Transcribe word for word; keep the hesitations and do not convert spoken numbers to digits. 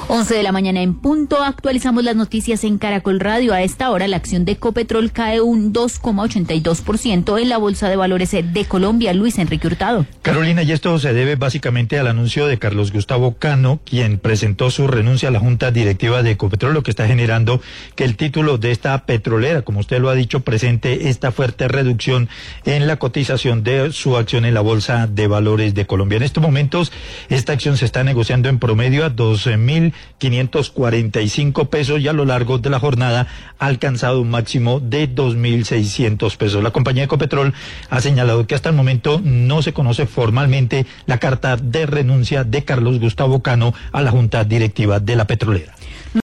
once de la mañana en punto, actualizamos las noticias en Caracol Radio. A esta hora la acción de Ecopetrol cae un dos coma ochenta y dos por ciento en la Bolsa de Valores de Colombia. Luis Enrique Hurtado. Carolina, y esto se debe básicamente al anuncio de Carlos Gustavo Cano, quien presentó su renuncia a la Junta Directiva de Ecopetrol, lo que está generando que el título de esta petrolera, como usted lo ha dicho, presente esta fuerte reducción en la cotización de su acción en la Bolsa de Valores de Colombia. En estos momentos, esta acción se está negociando en promedio a doce mil quinientos cuarenta y cinco pesos y a lo largo de la jornada ha alcanzado un máximo de dos mil seiscientos pesos. La compañía Ecopetrol ha señalado que hasta el momento no se conoce formalmente la carta de renuncia de Carlos Gustavo Cano a la Junta Directiva de la petrolera.